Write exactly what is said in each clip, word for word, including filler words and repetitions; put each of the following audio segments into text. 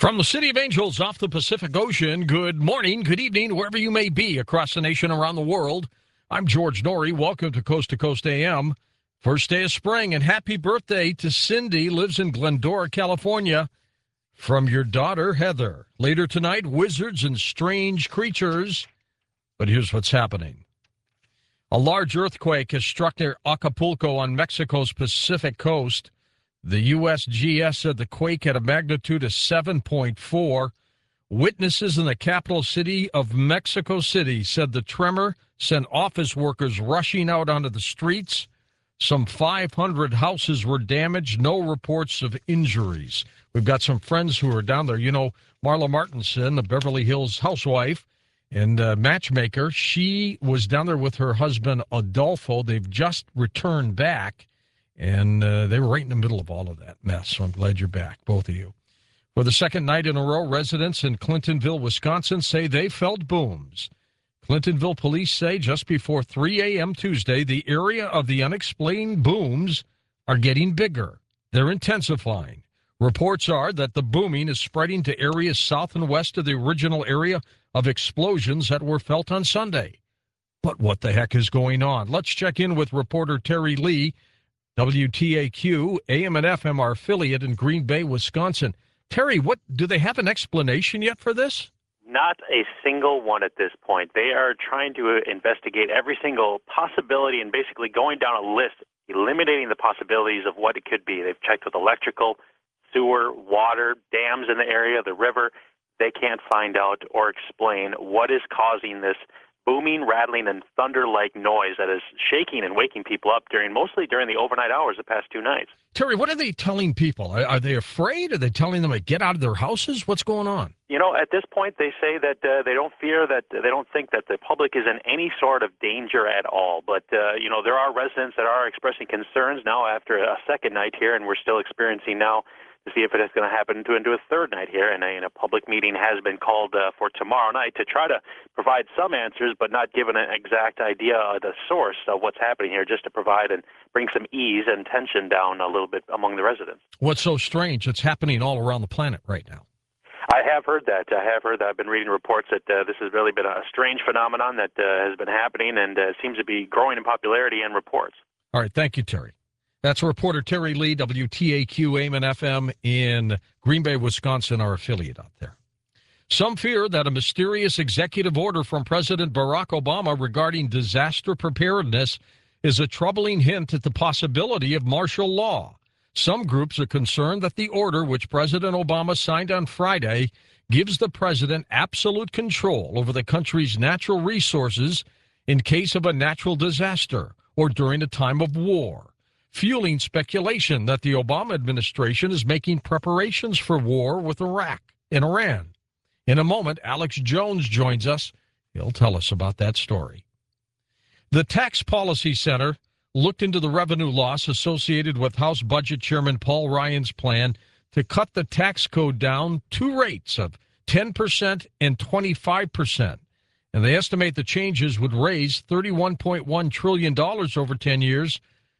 From the City of Angels off the Pacific Ocean, good morning, good evening, wherever you may be across the nation, around the world. I'm George Norrie. Welcome to Coast to Coast A M. First day of spring, and happy birthday to Cindy, lives in Glendora, California. From your daughter, Heather. Later tonight, wizards and strange creatures. But here's what's happening. A large earthquake has struck near Acapulco on Mexico's Pacific coast. The U S G S said the quake had a magnitude of seven point four. Witnesses in the capital city of Mexico City said the tremor sent office workers rushing out onto the streets. Some five hundred houses were damaged. No reports of injuries. We've got some friends who are down there. You know, Marla Martinson, the Beverly Hills housewife and uh, matchmaker, she was down there with her husband, Adolfo. They've just returned back. And uh, they were right in the middle of all of that mess, so I'm glad you're back, both of you. For the second night in a row, residents in Clintonville, Wisconsin say they felt booms. Clintonville police say just before three a.m. Tuesday, the area of the unexplained booms are getting bigger. They're intensifying. Reports are that the booming is spreading to areas south and west of the original area of explosions that were felt on Sunday. But what the heck is going on? Let's check in with reporter Terry Lee, W T A Q, A M and F M, our affiliate in Green Bay, Wisconsin. Terry, what do they have an explanation yet for this? Not a single one at this point. They are trying to investigate every single possibility and basically going down a list, eliminating the possibilities of what it could be. They've checked with electrical, sewer, water, dams in the area, the river. They can't find out or explain what is causing this booming, rattling, and thunder-like noise that is shaking and waking people up during, mostly during the overnight hours the past two nights. Terry, what are they telling people? Are, are they afraid? Are they telling them to get out of their houses? What's going on? You know, at this point, they say that uh, they don't fear that, they don't think that the public is in any sort of danger at all. But, uh, you know, there are residents that are expressing concerns now after a second night here, and we're still experiencing now to see if it is going to happen to into a third night here. And a, and a public meeting has been called uh, for tomorrow night to try to provide some answers, but not give an exact idea of the source of what's happening here, just to provide and bring some ease and tension down a little bit among the residents. What's so strange? It's happening all around the planet right now. I have heard that. I have heard that. I've been reading reports that uh, this has really been a strange phenomenon that uh, has been happening and uh, seems to be growing in popularity in reports. All right. Thank you, Terry. That's reporter Terry Lee, W T A Q, A M and F M in Green Bay, Wisconsin, our affiliate out there. Some fear that a mysterious executive order from President Barack Obama regarding disaster preparedness is a troubling hint at the possibility of martial law. Some groups are concerned that the order, which President Obama signed on Friday, gives the president absolute control over the country's natural resources in case of a natural disaster or during a time of war, fueling speculation that the Obama administration is making preparations for war with Iraq and Iran. In a moment, Alex Jones joins us. He'll tell us about that story. The Tax Policy Center looked into the revenue loss associated with House Budget Chairman Paul Ryan's plan to cut the tax code down two rates of ten percent and twenty-five percent. And they estimate the changes would raise thirty-one point one trillion dollars over ten years,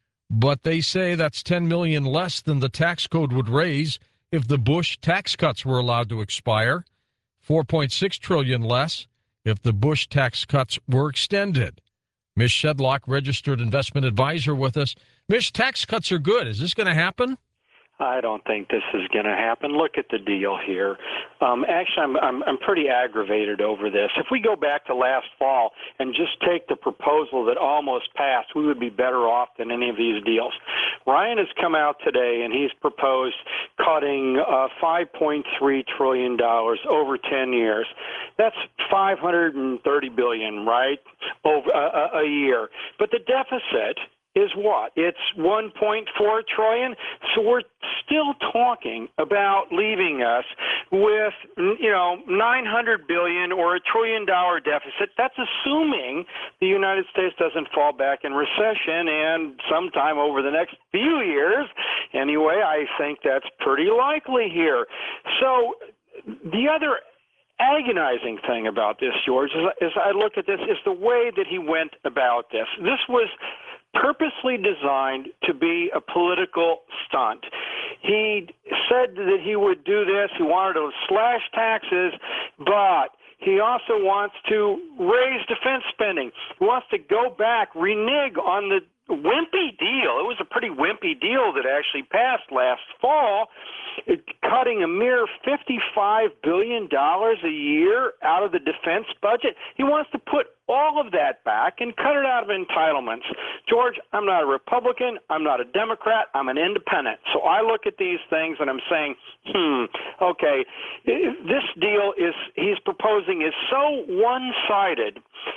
but they say that's ten million dollars less than the tax code would raise if the Bush tax cuts were allowed to expire, four point six trillion dollars less if the Bush tax cuts were extended. Miz Shedlock, registered investment advisor with us. Miz, tax cuts are good. Is this going to happen? I don't think this is going to happen. Look at the deal here. Um, actually, I'm, I'm I'm pretty aggravated over this. If we go back to last fall and just take the proposal that almost passed, we would be better off than any of these deals. Ryan has come out today and he's proposed cutting uh, five point three trillion dollars over ten years. That's five hundred thirty billion dollars, right, over uh, a year. But the deficit is what? It's one point four trillion dollars. So we're still talking about leaving us with, you know, nine hundred billion dollars or a trillion dollar deficit. That's assuming the United States doesn't fall back in recession, and sometime over the next few years. Anyway, I think that's pretty likely here. So the other agonizing thing about this, George, is, is I look at this, is the way that he went about this. This was purposely designed to be a political stunt. He said that he would do this. He wanted to slash taxes, but he also wants to raise defense spending. He wants to go back, renege on the wimpy deal. It was a pretty wimpy deal that actually passed last fall, it, cutting a mere fifty-five billion dollars a year out of the defense budget. He wants to put all of that back and cut it out of entitlements. George, I'm not a Republican. I'm not a Democrat. I'm an independent. So I look at these things and I'm saying, hmm, okay, this deal is he's proposing is so one-sided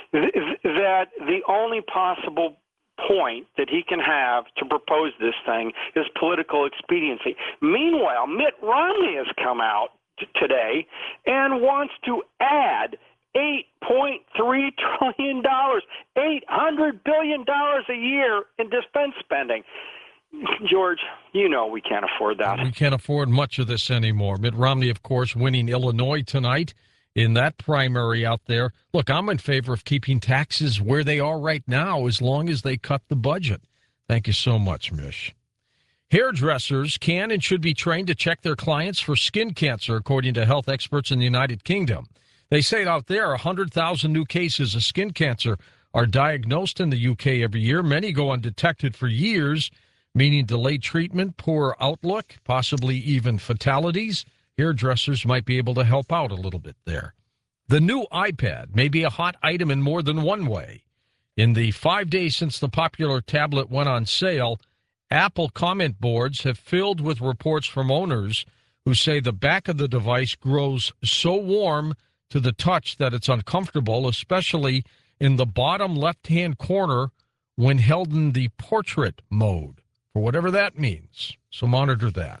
that the only possible point that he can have to propose this thing is political expediency. Meanwhile, Mitt Romney has come out t- today and wants to add eight point three trillion dollars, eight hundred billion dollars a year in defense spending. George, you know we can't afford that. We can't afford much of this anymore. Mitt Romney, of course, winning Illinois tonight in that primary out there. Look, I'm in favor of keeping taxes where they are right now as long as they cut the budget. Thank you so much, Mish. Hairdressers can and should be trained to check their clients for skin cancer, according to health experts in the United Kingdom. They say out there one hundred thousand new cases of skin cancer are diagnosed in the U K every year. Many go undetected for years, meaning delayed treatment, poor outlook, possibly even fatalities. Hairdressers might be able to help out a little bit there. The new iPad may be a hot item in more than one way. In the five days since the popular tablet went on sale, Apple comment boards have filled with reports from owners who say the back of the device grows so warm to the touch that it's uncomfortable, especially in the bottom left-hand corner when held in the portrait mode, for whatever that means. So monitor that.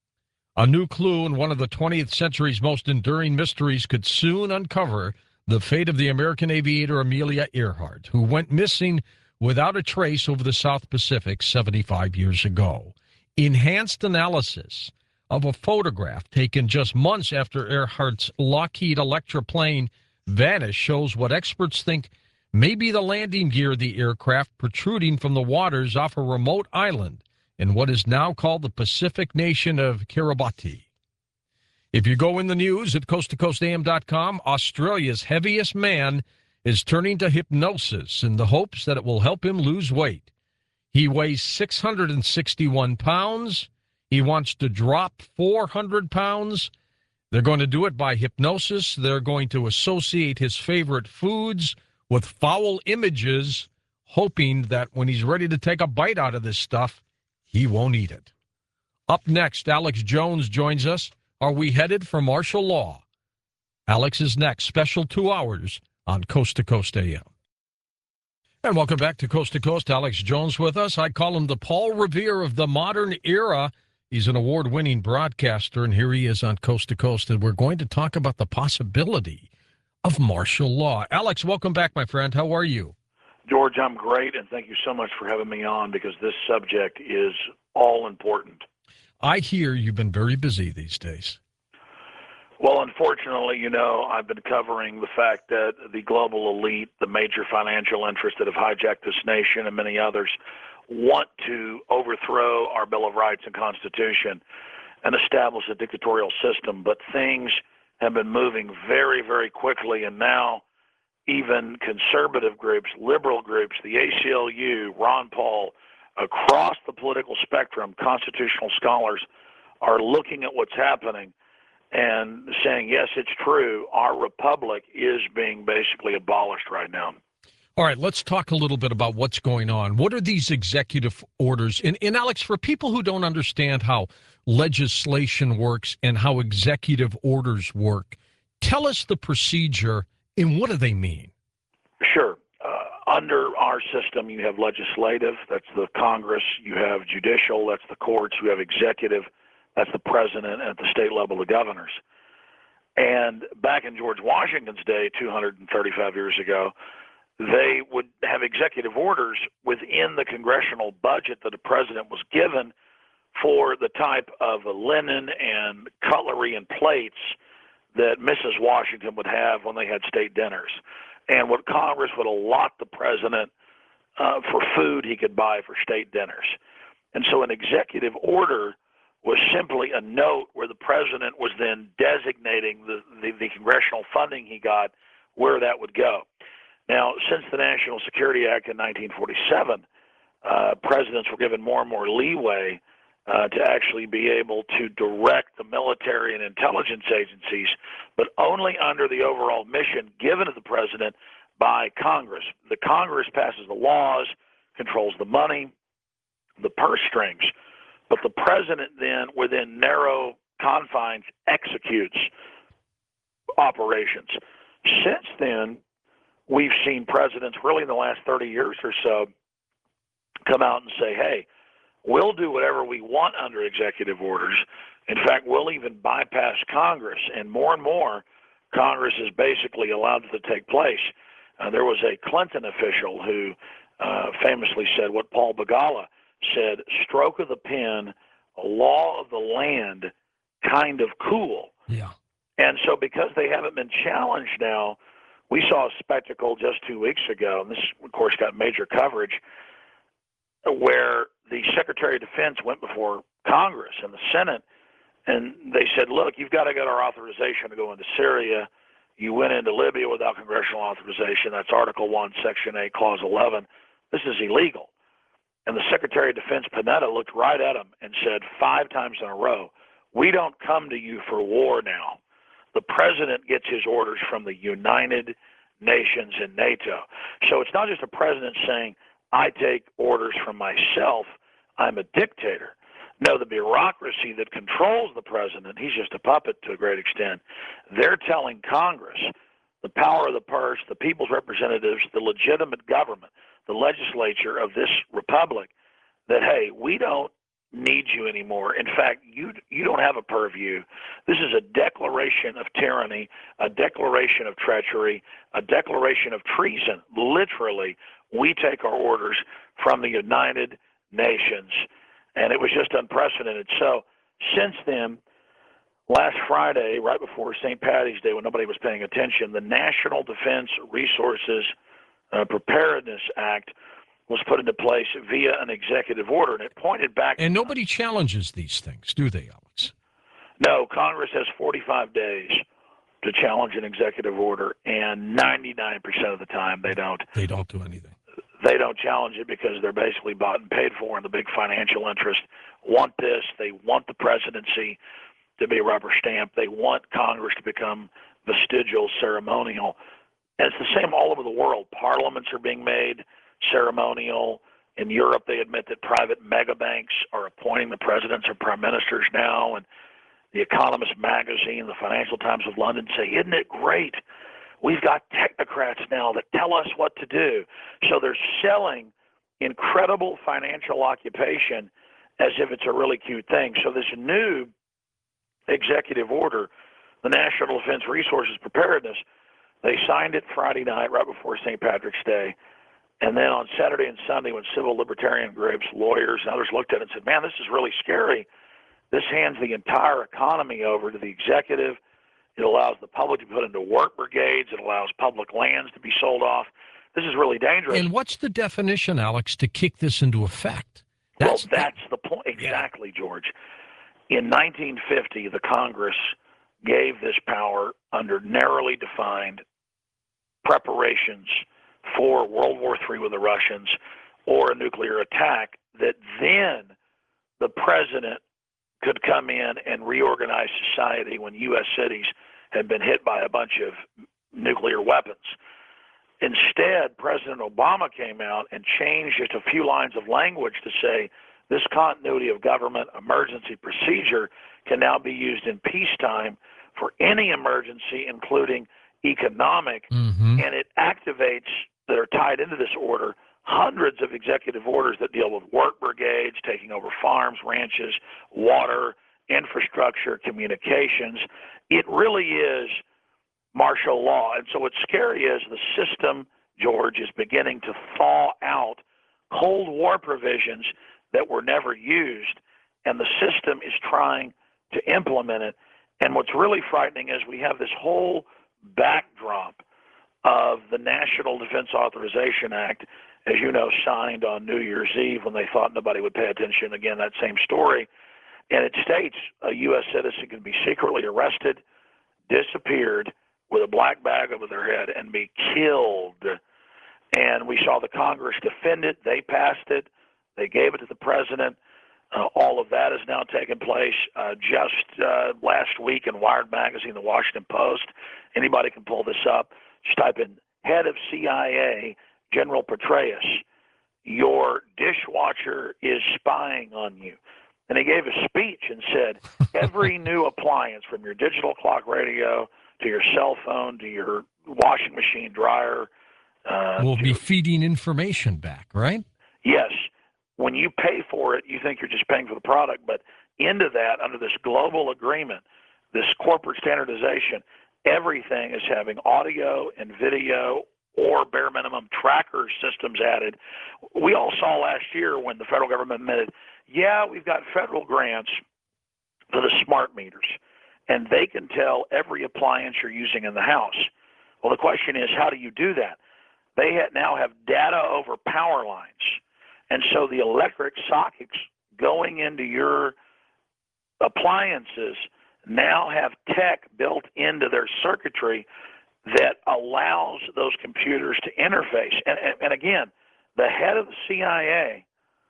A new clue in one of the twentieth century's most enduring mysteries could soon uncover the fate of the American aviator Amelia Earhart, who went missing without a trace over the South Pacific seventy-five years ago. Enhanced analysis of a photograph taken just months after Earhart's Lockheed Electra plane vanished shows what experts think may be the landing gear of the aircraft protruding from the waters off a remote island in what is now called the Pacific nation of Kiribati. If you go in the news at coast to coast a m dot com, Australia's heaviest man is turning to hypnosis in the hopes that it will help him lose weight. He weighs six hundred sixty-one pounds. He wants to drop four hundred pounds. They're going to do it by hypnosis. They're going to associate his favorite foods with foul images, hoping that when he's ready to take a bite out of this stuff, he won't eat it. Up next, Alex Jones joins us. Are we headed for martial law? Alex is next. Special two hours on Coast to Coast A M. And welcome back to Coast to Coast. Alex Jones with us. I call him the Paul Revere of the modern era. He's an award-winning broadcaster, and here he is on Coast to Coast. And we're going to talk about the possibility of martial law. Alex, welcome back, my friend. How are you? George, I'm great, and thank you so much for having me on because this subject is all important. I hear you've been very busy these days. Well, unfortunately, you know, I've been covering the fact that the global elite, the major financial interests that have hijacked this nation and many others, want to overthrow our Bill of Rights and Constitution and establish a dictatorial system. But things have been moving very, very quickly, and now even conservative groups, liberal groups, the A C L U, Ron Paul, across the political spectrum, constitutional scholars are looking at what's happening and saying, yes, it's true, our republic is being basically abolished right now. All right, let's talk a little bit about what's going on. What are these executive orders? And, and Alex, for people who don't understand how legislation works and how executive orders work, tell us the procedure and what do they mean? Sure. Uh, under our system, you have legislative, that's the Congress. You have judicial, that's the courts. You have executive, that's the president, and at the state level, the governors. And back in George Washington's day, two hundred thirty-five years ago, they would have executive orders within the congressional budget that the president was given for the type of linen and cutlery and plates that Missus Washington would have when they had state dinners, and what Congress would allot the president uh, for food he could buy for state dinners. And so an executive order was simply a note where the president was then designating the, the, the congressional funding he got, where that would go. Now, since the National Security Act in nineteen forty-seven, uh, presidents were given more and more leeway uh, to actually be able to direct the military and intelligence agencies, but only under the overall mission given to the president by Congress. The Congress passes the laws, controls the money, the purse strings, but the president then, within narrow confines, executes operations. Since then, we've seen presidents really in the last thirty years or so come out and say, hey, we'll do whatever we want under executive orders. In fact, we'll even bypass Congress. And more and more, Congress is basically allowed to take place. Uh, there was a Clinton official who uh, famously said what Paul Begala said, stroke of the pen, law of the land, kind of cool. Yeah. And so because they haven't been challenged now, we saw a spectacle just two weeks ago, and this, of course, got major coverage, where the Secretary of Defense went before Congress and the Senate, and they said, look, you've got to get our authorization to go into Syria. You went into Libya without congressional authorization. That's Article one, Section eight, Clause eleven. This is illegal. And the Secretary of Defense, Panetta, looked right at him and said five times in a row, we don't come to you for war now. The president gets his orders from the United Nations and NATO. So it's not just a president saying, I take orders from myself, I'm a dictator. No, the bureaucracy that controls the president, he's just a puppet to a great extent. They're telling Congress, the power of the purse, the people's representatives, the legitimate government, the legislature of this republic, that, hey, we don't need you anymore. In fact, you you don't have a purview. This is a declaration of tyranny, a declaration of treachery, a declaration of treason. Literally, we take our orders from the United Nations, and it was just unprecedented. So since then, last Friday, right before Saint Patty's Day, when nobody was paying attention, the National Defense Resources uh, Preparedness Act was put into place via an executive order, and it pointed back. And nobody challenges these things, do they, Alex? No, Congress has forty-five days to challenge an executive order, and ninety-nine percent of the time they don't. They don't do anything. They don't challenge it because they're basically bought and paid for, and the big financial interests want this. They want the presidency to be a rubber stamp. They want Congress to become vestigial, ceremonial. And it's the same all over the world. Parliaments are being made ceremonial. In Europe, they admit that private mega banks are appointing the presidents or prime ministers now. And the Economist magazine, the Financial Times of London say, isn't it great? We've got technocrats now that tell us what to do. So they're selling incredible financial occupation as if it's a really cute thing. So this new executive order, the National Defense Resources Preparedness, they signed it Friday night right before Saint Patrick's Day. And then on Saturday and Sunday, when civil libertarian groups, lawyers, and others looked at it and said, man, this is really scary. This hands the entire economy over to the executive. It allows the public to put into work brigades. It allows public lands to be sold off. This is really dangerous. And what's the definition, Alex, to kick this into effect? That's, well, that's the point. Exactly, yeah. George. In nineteen fifty, the Congress gave this power under narrowly defined preparations for World War Three with the Russians or a nuclear attack, that then the president could come in and reorganize society when U S cities had been hit by a bunch of nuclear weapons. Instead, President Obama came out and changed just a few lines of language to say this continuity of government emergency procedure can now be used in peacetime for any emergency, including economic, mm-hmm. and it activates, that are tied into this order, hundreds of executive orders that deal with work brigades, taking over farms, ranches, water, infrastructure, communications. It really is martial law. And so what's scary is the system, George, is beginning to thaw out Cold War provisions that were never used, and the system is trying to implement it. And what's really frightening is we have this whole backdrop of the National Defense Authorization Act, as you know, signed on New Year's Eve when they thought nobody would pay attention. Again, that same story. and it states a U S citizen can be secretly arrested, disappeared with a black bag over their head, and be killed. And we saw the Congress defend it. They passed it. They gave it to the president. Uh, all of that has now taken place. Uh, just uh, last week in Wired Magazine, the Washington Post, anybody can pull this up. Just type in head of C I A, General Petraeus, your dishwasher is spying on you. And he gave a speech and said, every new appliance, from your digital clock radio to your cell phone to your washing machine dryer. Uh, will be feeding information back, right? Yes. When you pay for it, you think you're just paying for the product. But into that, under this global agreement, this corporate standardization, everything is having audio and video or bare minimum tracker systems added. We all saw last year when the federal government admitted, yeah, we've got federal grants for the smart meters, and they can tell every appliance you're using in the house. Well, the question is, how do you do that? They now have data over power lines. And so the electric sockets going into your appliances now have tech built into their circuitry that allows those computers to interface. And, and, and again, the head of the C I A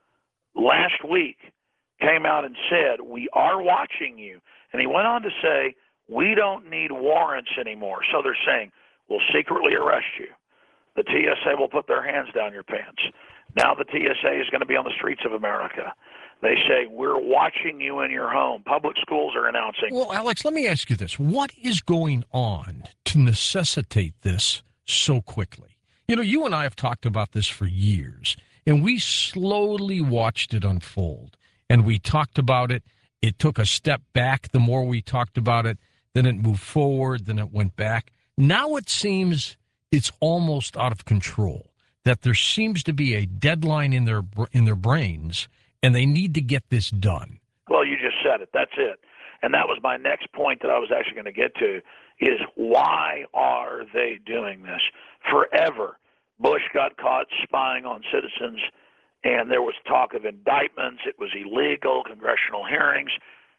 last week came out and said, we are watching you. And he went on to say, we don't need warrants anymore. So they're saying, we'll secretly arrest you. The T S A will put their hands down your pants. Now the T S A is going to be on the streets of America. They say, we're watching you in your home. Public schools are announcing. Well, Alex, let me ask you this. What is going on to necessitate this so quickly? You know, you and I have talked about this for years, and we slowly watched it unfold. And we talked about it. It took a step back the more we talked about it. Then it moved forward. Then it went back. Now it seems it's almost out of control, that there seems to be a deadline in their in their brains, and they need to get this done. Well, you just said it. That's it. And that was my next point that I was actually going to get to, is why are they doing this? Forever, Bush got caught spying on citizens, and there was talk of indictments. It was illegal, congressional hearings.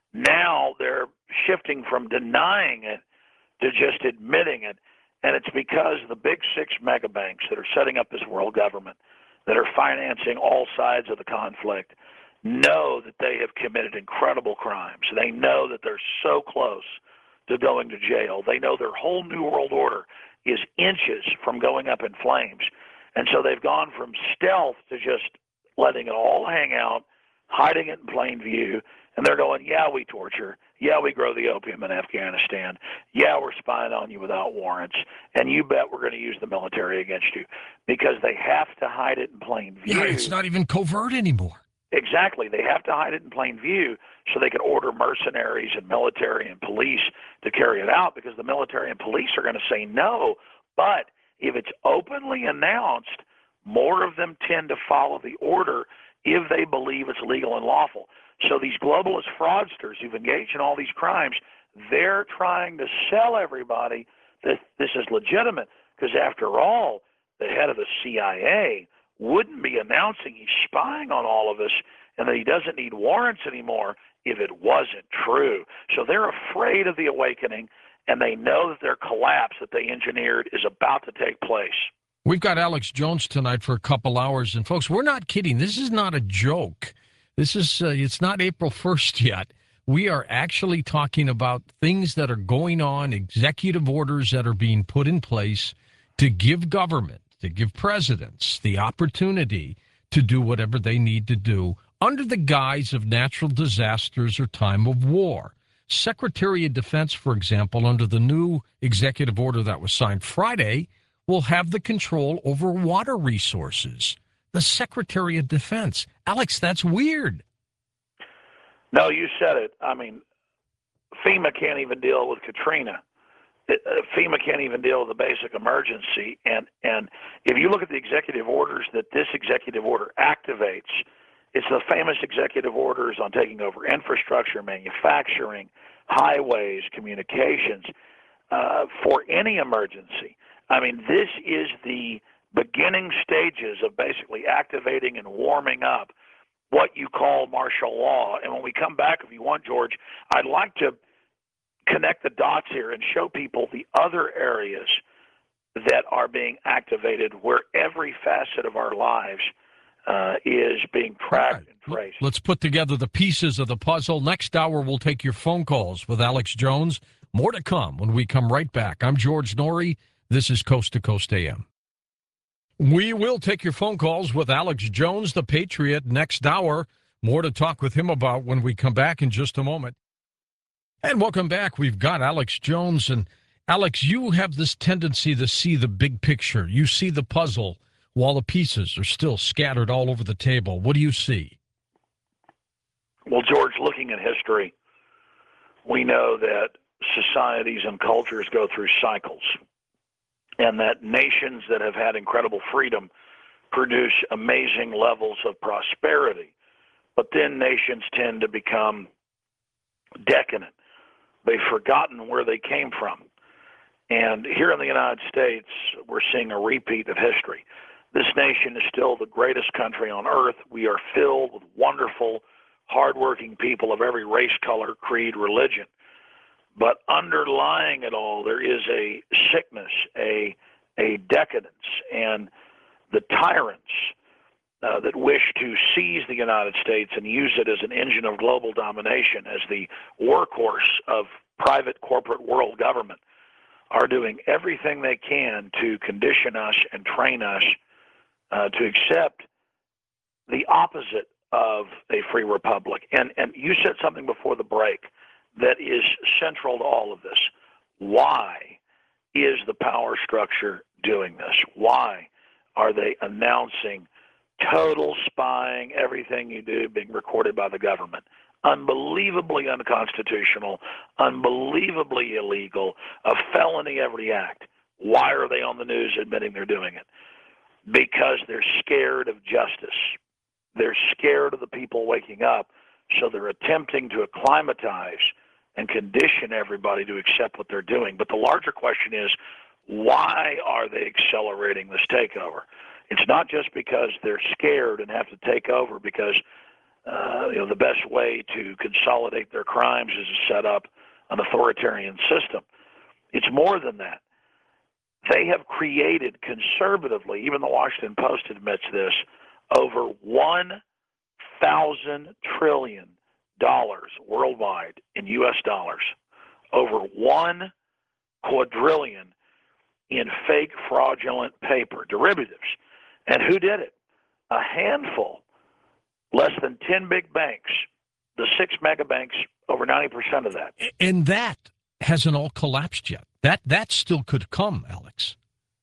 Now they're shifting from denying it to just admitting it. And it's because the big six mega banks that are setting up this world government, that are financing all sides of the conflict, know that they have committed incredible crimes. They know that they're so close to going to jail. They know their whole new world order is inches from going up in flames. And so they've gone from stealth to just letting it all hang out, hiding it in plain view. And they're going, yeah, we torture. Yeah, we grow the opium in Afghanistan. Yeah, we're spying on you without warrants. And you bet we're going to use the military against you, because they have to hide it in plain view. Yeah, it's not even covert anymore. Exactly. They have to hide it in plain view so they can order mercenaries and military and police to carry it out, because the military and police are going to say no. But if it's openly announced, more of them tend to follow the order if they believe it's legal and lawful. So these globalist fraudsters who've engaged in all these crimes, they're trying to sell everybody that this is legitimate, because after all, the head of the C I A wouldn't be announcing he's spying on all of us and that he doesn't need warrants anymore if it wasn't true. So they're afraid of the awakening, and they know that their collapse that they engineered is about to take place. We've got Alex Jones tonight for a couple hours. And, folks, we're not kidding. This is not a joke. This is, uh, it's not April first yet. We are actually talking about things that are going on, executive orders that are being put in place to give government, to give presidents the opportunity to do whatever they need to do under the guise of natural disasters or time of war. Secretary of Defense, for example, under the new executive order that was signed Friday, will have the control over water resources. The Secretary of Defense. Alex, that's weird. No, you said it. I mean, FEMA can't even deal with Katrina. It, uh, FEMA can't even deal with the basic emergency. And, and if you look at the executive orders that this executive order activates, it's the famous executive orders on taking over infrastructure, manufacturing, highways, communications, uh, for any emergency. I mean, this is the beginning stages of basically activating and warming up what you call martial law. And when we come back, if you want, George, I'd like to connect the dots here and show people the other areas that are being activated where every facet of our lives uh, is being tracked right. and traced. Let's put together the pieces of the puzzle. Next hour, we'll take your phone calls with Alex Jones. More to come when we come right back. I'm George Noory. This is Coast to Coast A M. We will take your phone calls with Alex Jones, the Patriot, next hour. More to talk with him about when we come back in just a moment. And welcome back. We've got Alex Jones. And Alex, you have this tendency to see the big picture. You see the puzzle while the pieces are still scattered all over the table. What do you see? Well, George, looking at history, we know that societies and cultures go through cycles, and that nations that have had incredible freedom produce amazing levels of prosperity. But then nations tend to become decadent. They've forgotten where they came from. And here in the United States, we're seeing a repeat of history. This nation is still the greatest country on earth. We are filled with wonderful, hardworking people of every race, color, creed, religion. But underlying it all, there is a sickness, a a decadence, and the tyrants uh, that wish to seize the United States and use it as an engine of global domination, as the workhorse of private corporate world government, are doing everything they can to condition us and train us uh, to accept the opposite of a free republic. And and you said something before the break that is central to all of this. Why is the power structure doing this? Why are they announcing total spying, everything you do being recorded by the government? Unbelievably unconstitutional, unbelievably illegal, a felony every act. Why are they on the news admitting they're doing it? Because they're scared of justice. They're scared of the people waking up, so they're attempting to acclimatize and condition everybody to accept what they're doing. But the larger question is, why are they accelerating this takeover? It's not just because they're scared and have to take over because uh, you know the best way to consolidate their crimes is to set up an authoritarian system. It's more than that. They have created conservatively, even the Washington Post admits this, over one thousand trillion dollars worldwide in U S dollars, over one quadrillion in fake fraudulent paper derivatives. And who did it? A handful, less than ten big banks. The six mega banks, over ninety percent of that. And that hasn't all collapsed yet. That that still could come, Alex.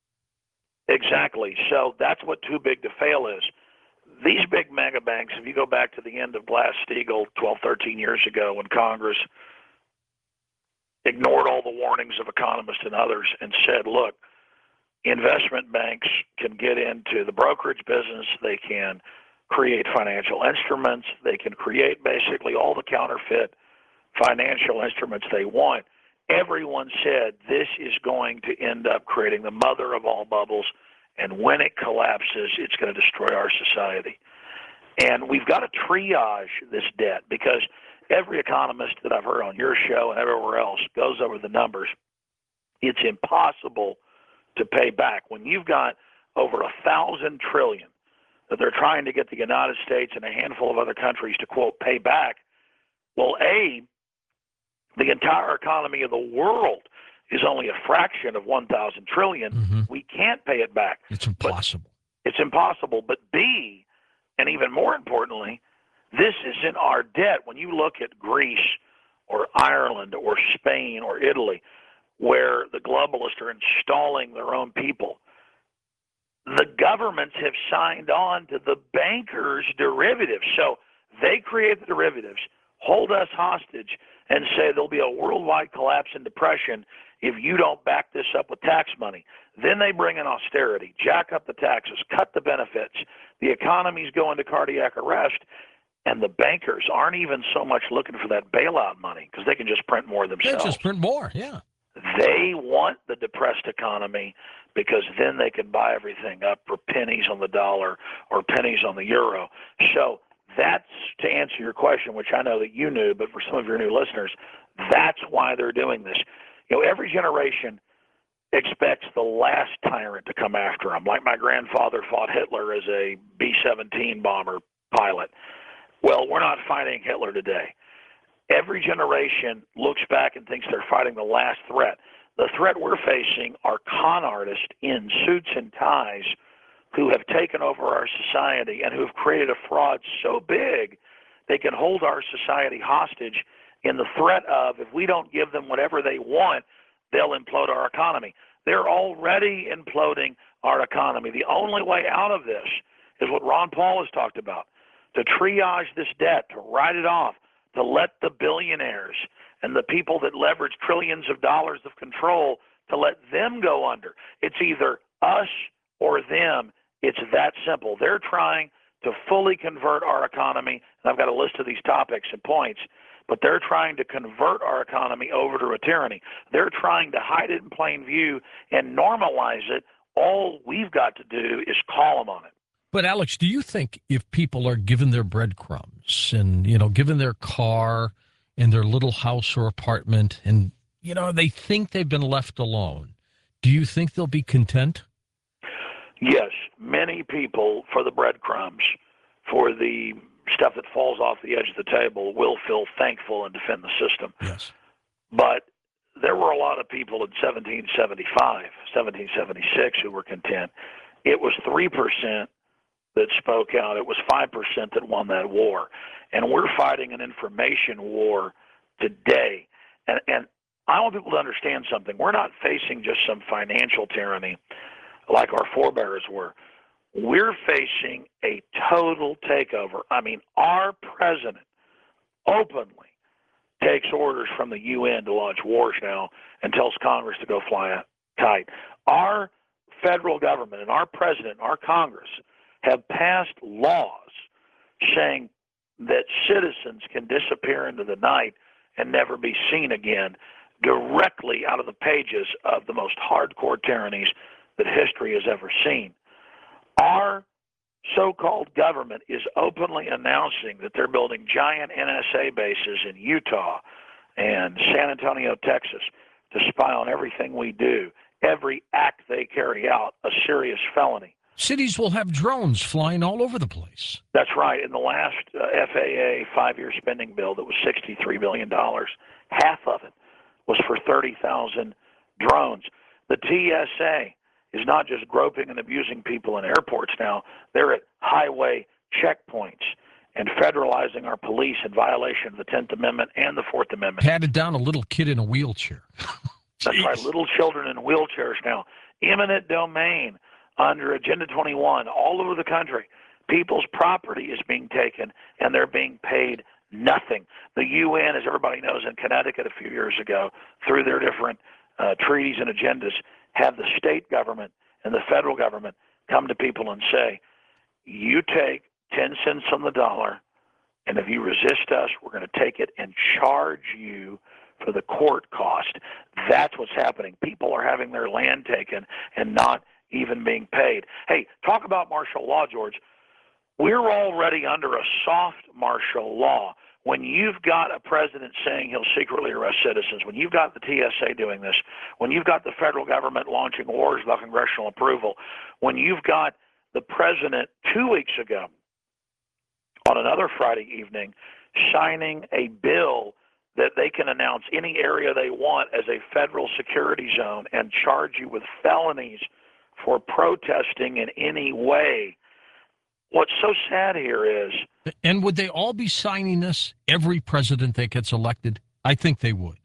Exactly. So that's what too big to fail is. These big mega banks, if you go back to the end of Glass-Steagall twelve, thirteen years ago when Congress ignored all the warnings of economists and others and said, look, investment banks can get into the brokerage business, they can create financial instruments, they can create basically all the counterfeit financial instruments they want. Everyone said this is going to end up creating the mother of all bubbles, and when it collapses, it's going to destroy our society. And we've got to triage this debt because every economist that I've heard on your show and everywhere else goes over the numbers. It's impossible to pay back. When you've got over a thousand trillion that they're trying to get the United States and a handful of other countries to, quote, pay back, well, A, the entire economy of the world is only a fraction of one thousand trillion. Mm-hmm. We can't pay it back. It's impossible. But it's impossible. But B, and even more importantly, this isn't our debt. When you look at Greece or Ireland or Spain or Italy, where the globalists are installing their own people, the governments have signed on to the bankers' derivatives. So they create the derivatives, hold us hostage, and say there'll be a worldwide collapse and depression if you don't back this up with tax money. Then they bring in austerity, jack up the taxes, cut the benefits. The economy's going to cardiac arrest, and the bankers aren't even so much looking for that bailout money because they can just print more themselves. They just print more, yeah. They want the depressed economy because then they can buy everything up for pennies on the dollar or pennies on the euro. So that's, to answer your question, which I know that you knew, but for some of your new listeners, that's why they're doing this. You know, every generation expects the last tyrant to come after them, like my grandfather fought Hitler as a B seventeen bomber pilot. Well, we're not fighting Hitler today. Every generation looks back and thinks they're fighting the last threat. The threat we're facing are con artists in suits and ties who have taken over our society and who have created a fraud so big they can hold our society hostage in the threat of, if we don't give them whatever they want, they'll implode our economy. They're already imploding our economy. The only way out of this is what Ron Paul has talked about, to triage this debt, to write it off, to let the billionaires and the people that leverage trillions of dollars of control, to let them go under. It's either us or them. It's that simple. They're trying to fully convert our economy, and I've got a list of these topics and points, but they're trying to convert our economy over to a tyranny. They're trying to hide it in plain view and normalize it. All we've got to do is call them on it. But Alex, do you think if people are given their breadcrumbs and, you know, given their car and their little house or apartment and, you know, they think they've been left alone, do you think they'll be content? Yes, many people, for the breadcrumbs, for the stuff that falls off the edge of the table, will feel thankful and defend the system. Yes. But there were a lot of people in seventeen seventy-five, seventeen seventy-six who were content. It was three percent that spoke out. It was five percent that won that war. And we're fighting an information war today. And, and I want people to understand something. We're not facing just some financial tyranny like our forebears were. We're facing a total takeover. I mean, our president openly takes orders from the U N to launch wars now and tells Congress to go fly a kite. Our federal government and our president and our Congress have passed laws saying that citizens can disappear into the night and never be seen again, directly out of the pages of the most hardcore tyrannies that history has ever seen. Our so-called government is openly announcing that they're building giant N S A bases in Utah and San Antonio, Texas, to spy on everything we do. Every act they carry out, a serious felony. Cities will have drones flying all over the place. That's right. In the last uh, F A A five-year spending bill that was sixty-three billion dollars, half of it was for thirty thousand drones. The T S A is not just groping and abusing people in airports now. They're at highway checkpoints and federalizing our police in violation of the tenth Amendment and the fourth Amendment. Patted down a little kid in a wheelchair. That's right, little children in wheelchairs now. Eminent domain under Agenda twenty-one all over the country. People's property is being taken, and they're being paid nothing. The U N, as everybody knows, in Connecticut a few years ago, through their different uh, treaties and agendas, have the state government and the federal government come to people and say, you take ten cents on the dollar, and if you resist us, we're going to take it and charge you for the court cost. That's what's happening. People are having their land taken and not even being paid. Hey, talk about martial law, George. We're already under a soft martial law. When you've got a president saying he'll secretly arrest citizens, when you've got the T S A doing this, when you've got the federal government launching wars without congressional approval, when you've got the president two weeks ago on another Friday evening signing a bill that they can announce any area they want as a federal security zone and charge you with felonies for protesting in any way. What's so sad here is... And would they all be signing this, every president that gets elected? I think they would.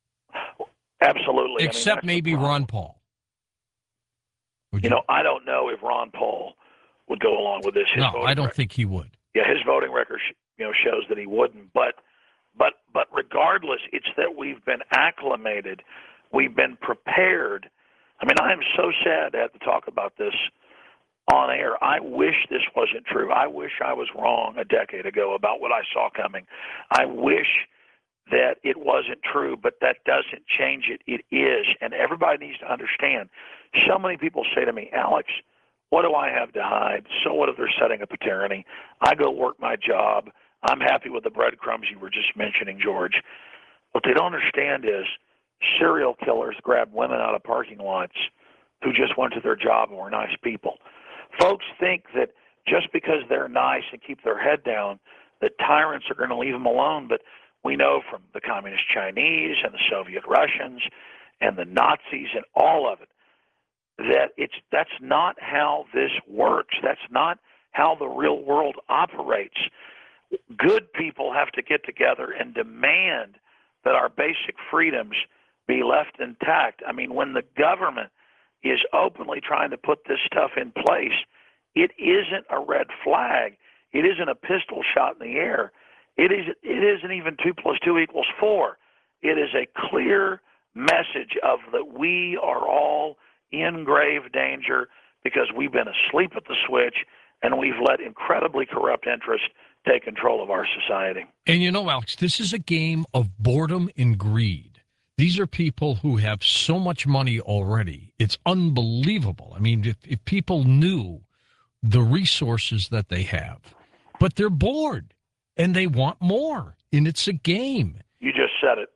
Absolutely. Except I mean, maybe Ron Paul. You, you know, I don't know if Ron Paul would go along with this. His no, I don't record. think he would. Yeah, his voting record you know, shows that he wouldn't. But, but, but regardless, it's that we've been acclimated. We've been prepared. I mean, I am so sad to have to talk about this on air. I wish this wasn't true. I wish I was wrong a decade ago about what I saw coming. I wish that it wasn't true, but that doesn't change it. It is, and everybody needs to understand. So many people say to me, Alex, What do I have to hide? So what if they're setting up a tyranny? I go work my job. I'm happy with the breadcrumbs you were just mentioning, George. What they don't understand is serial killers grab women out of parking lots who just went to their job and were nice people. Folks think that just because they're nice and keep their head down, that tyrants are going to leave them alone. But we know from the communist Chinese and the Soviet Russians and the Nazis and all of it, that it's that's not how this works. That's not how the real world operates. Good people have to get together and demand that our basic freedoms be left intact. I mean, when the government is openly trying to put this stuff in place, it isn't a red flag. It isn't a pistol shot in the air. It is. It isn't even two plus two equals four. It is a clear message of that we are all in grave danger because we've been asleep at the switch and we've let incredibly corrupt interests take control of our society. And you know, Alex, this is a game of boredom and greed. These are people who have so much money already. It's unbelievable. I mean, if, if people knew the resources that they have, but they're bored and they want more, and it's a game. You just said it.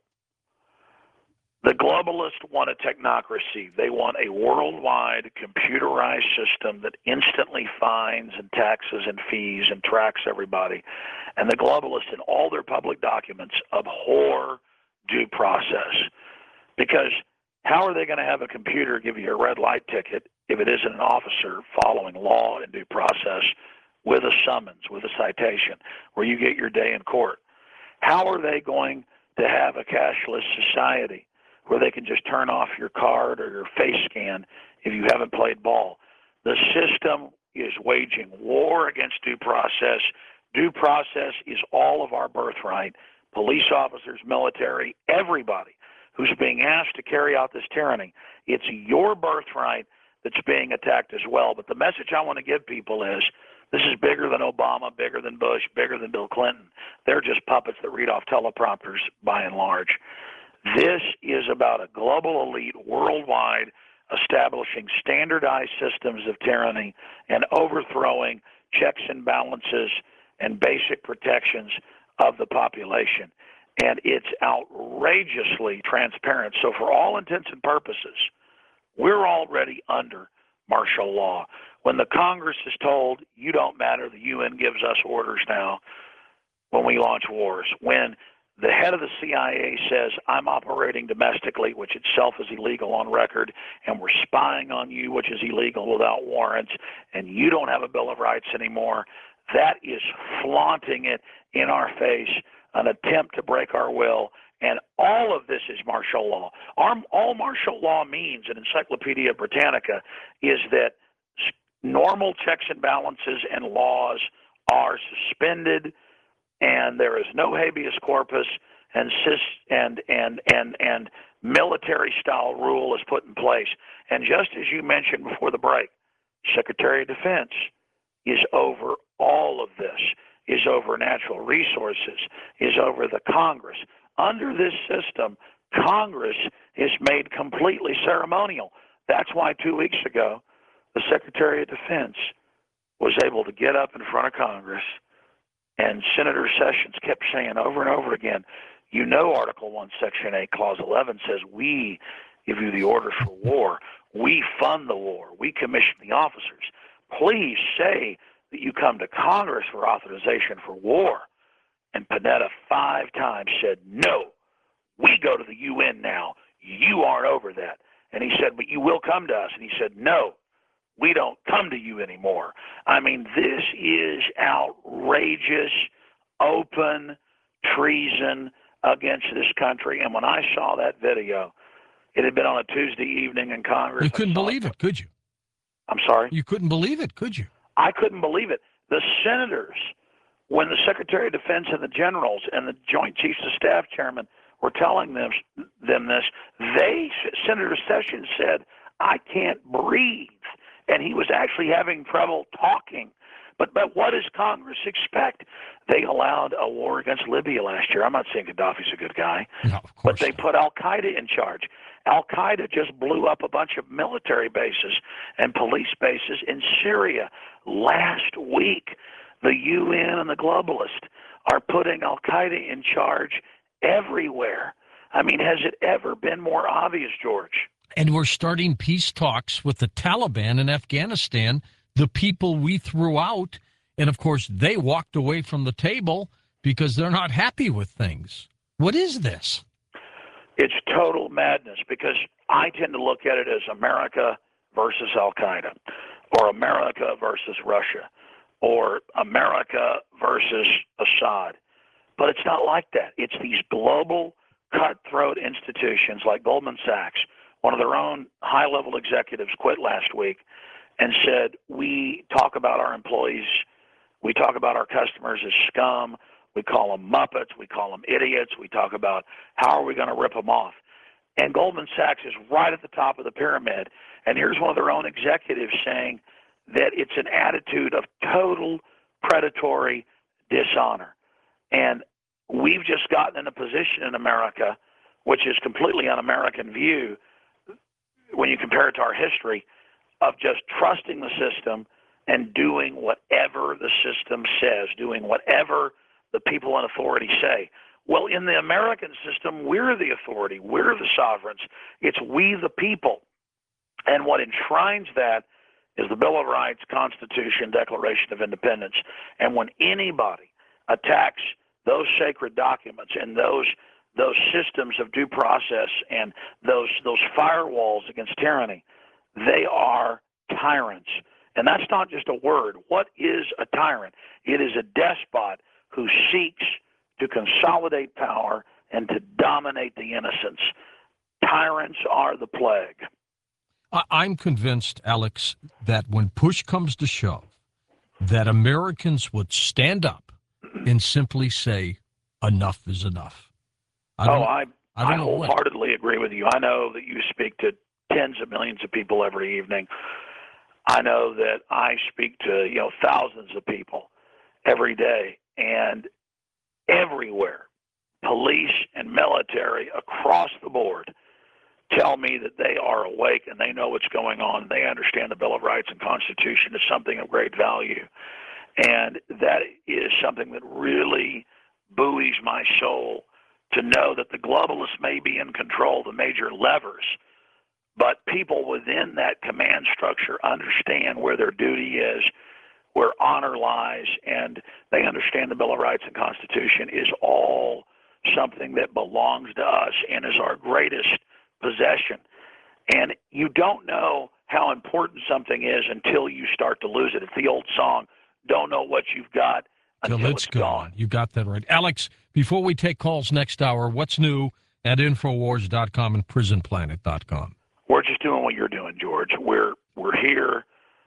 The globalists want a technocracy. They want a worldwide computerized system that instantly fines and taxes and fees and tracks everybody. And the globalists in all their public documents abhor due process. Because how are they going to have a computer give you a red light ticket if it isn't an officer following law and due process with a summons, with a citation, where you get your day in court? How are they going to have a cashless society where they can just turn off your card or your face scan if you haven't played ball? The system is waging war against due process. Due process is all of our birthright. Police officers, military, everybody who's being asked to carry out this tyranny. It's your birthright that's being attacked as well. But the message I want to give people is this is bigger than Obama, bigger than Bush, bigger than Bill Clinton. They're just puppets that read off teleprompters by and large. This is about a global elite worldwide establishing standardized systems of tyranny and overthrowing checks and balances and basic protections of the population. And it's outrageously transparent. So for all intents and purposes, we're already under martial law. When the Congress is told, you don't matter, the U N gives us orders now when we launch wars. When the head of the C I A says, I'm operating domestically, which itself is illegal on record, and we're spying on you, which is illegal without warrants, and you don't have a Bill of Rights anymore, that is flaunting it in our face, an attempt to break our will, and all of this is martial law. Our, all martial law means, in Encyclopedia Britannica, is that normal checks and balances and laws are suspended, and there is no habeas corpus, and and and and and military style rule is put in place. And just as you mentioned before the break, Secretary of Defense is over all of this, is over natural resources, is over the Congress. Under this system, Congress is made completely ceremonial. That's why two weeks ago, the Secretary of Defense was able to get up in front of Congress, and Senator Sessions kept saying over and over again, you know, Article one, Section eight, Clause eleven says we give you the orders for war. We fund the war. We commission the officers. Please say that you come to Congress for authorization for war. And Panetta five times said, no, we go to the U N now. You aren't over that. And he said, but you will come to us. And he said, no, we don't come to you anymore. I mean, this is outrageous, open treason against this country. And when I saw that video, it had been on a Tuesday evening in Congress. You couldn't believe it, could you? I'm sorry? You couldn't believe it, could you? I couldn't believe it. The senators, when the Secretary of Defense and the generals and the Joint Chiefs of Staff chairman were telling them, them this, they, Senator Sessions said, I can't breathe. And he was actually having trouble talking. But but what does Congress expect? They allowed a war against Libya last year. I'm not saying Gaddafi's a good guy, no, of course but they not. put Al-Qaeda in charge. Al-Qaeda just blew up a bunch of military bases and police bases in Syria last week. The U N and the globalists are putting Al-Qaeda in charge everywhere. I mean, has it ever been more obvious, George? And we're starting peace talks with the Taliban in Afghanistan, the people we threw out. And, of course, they walked away from the table because they're not happy with things. What is this? It's total madness, because I tend to look at it as America versus Al-Qaeda, or America versus Russia, or America versus Assad. But it's not like that. It's these global cutthroat institutions like Goldman Sachs. One of their own high-level executives quit last week and said, we talk about our employees, we talk about our customers as scum, we call them Muppets, we call them idiots, we talk about how are we going to rip them off. And Goldman Sachs is right at the top of the pyramid. And here's one of their own executives saying that it's an attitude of total predatory dishonor. And we've just gotten in a position in America, which is completely un-American view when you compare it to our history, of just trusting the system and doing whatever the system says, doing whatever the people in authority say. Well, in the American system, we're the authority. We're the sovereigns. It's we the people. And what enshrines that is the Bill of Rights, Constitution, Declaration of Independence. And when anybody attacks those sacred documents and those those systems of due process and those those firewalls against tyranny, they are tyrants. And that's not just a word. What is a tyrant? It is a despot who seeks to consolidate power and to dominate the innocents. Tyrants are the plague. I'm convinced, Alex, that when push comes to shove, that Americans would stand up and simply say, enough is enough. I oh, I, I, don't I know wholeheartedly what. agree with you. I know that you speak to tens of millions of people every evening. I know that I speak to, you know, thousands of people every day, and everywhere, police and military across the board tell me that they are awake and they know what's going on. They understand the Bill of Rights and Constitution is something of great value. And that is something that really buoys my soul, to know that the globalists may be in control, the major levers, but people within that command structure understand where their duty is, where honor lies, and they understand the Bill of Rights and Constitution is all something that belongs to us and is our greatest possession. And you don't know how important something is until you start to lose it. It's the old song, don't know what you've got until Till it's, it's gone. gone. You got that right. Alex, before we take calls next hour, what's new at Infowars dot com and Prison Planet dot com? We're just doing what you're doing, George. We're we're here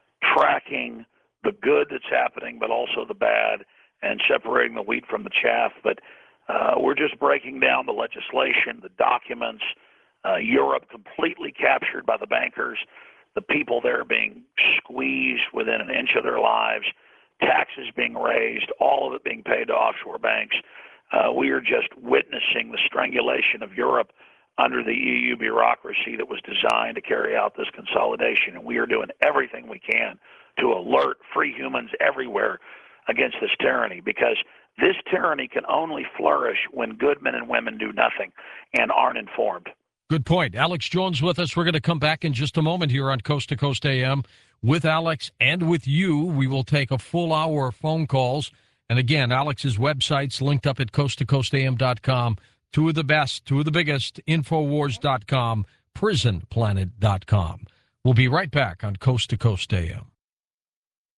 tracking the good that's happening, but also the bad, and separating the wheat from the chaff. But uh, we're just breaking down the legislation, the documents, uh, Europe completely captured by the bankers, the people there being squeezed within an inch of their lives, taxes being raised, all of it being paid to offshore banks. Uh, we are just witnessing the strangulation of Europe under the E U bureaucracy that was designed to carry out this consolidation. And we are doing everything we can to alert free humans everywhere against this tyranny, because this tyranny can only flourish when good men and women do nothing and aren't informed. Good point. Alex Jones with us. We're going to come back in just a moment here on Coast to Coast A M with Alex and with you. We will take a full hour of phone calls. And again, Alex's website's linked up at coast to coast A M dot com. Two of the best, two of the biggest, Infowars dot com, Prison Planet dot com. We'll be right back on Coast to Coast A M.